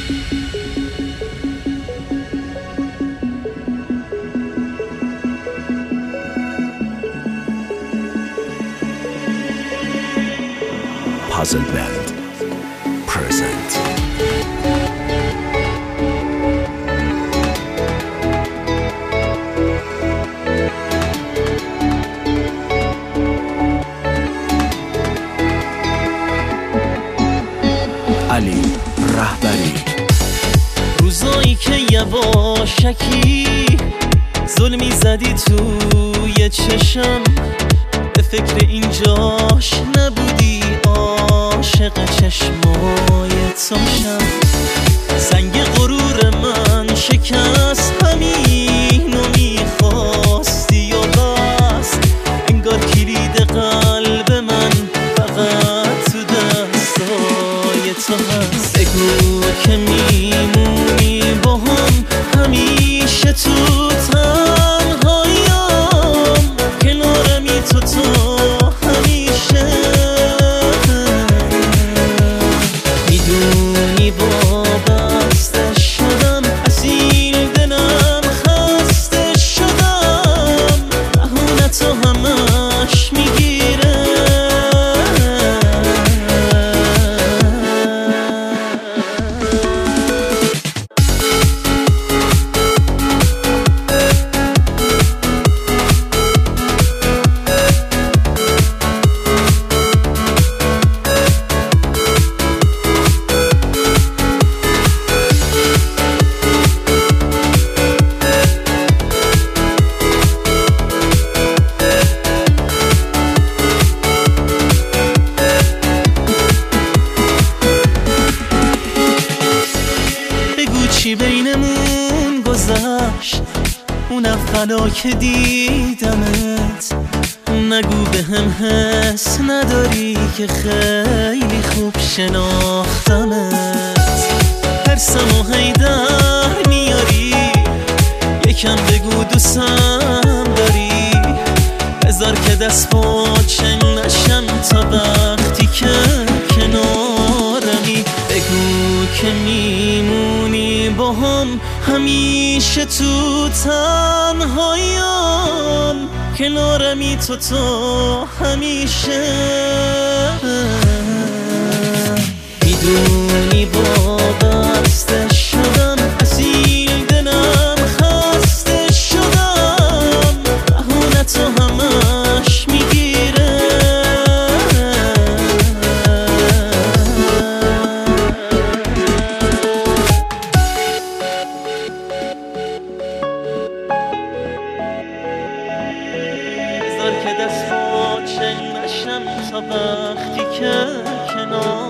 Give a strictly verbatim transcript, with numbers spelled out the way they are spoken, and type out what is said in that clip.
Puzzle Band present. علی رهبری. روزایی که یواشکی ظلمی زدی توی چشم، به فکر اینجاش نبودی، عاشق چشمای تاشم. سنگ غرور من شکست، همینو میخواستی و بس. انگار کلید قلب من فقط تو دستای تو هست. بگو که میمونی با هم همیشه تو تنهاییم، کنارمی تو تو همیشه. میدونی وابسته شدم، اصیل دلم خسته شدم، بهونه تو همش میگیره. چی بینمون گذشت اون اولیا که دیدمت؟ نگو به هم حس نداری که خیلی خوب شناختمت. ترسم و هیدر میاری، یکم بگو دوستم داری. بذار که دست پاچه نشم تا وقتی که کنارمی. بگو که میمونی با هم همیشه تو تنهاییم، کنارمی تو تو همیشه. میدونی وابسته شدم، اصیل دلم خسته شدم، بهونه تو همش میگیره. بذار که دست پاچه نشم تا وقتی که کنار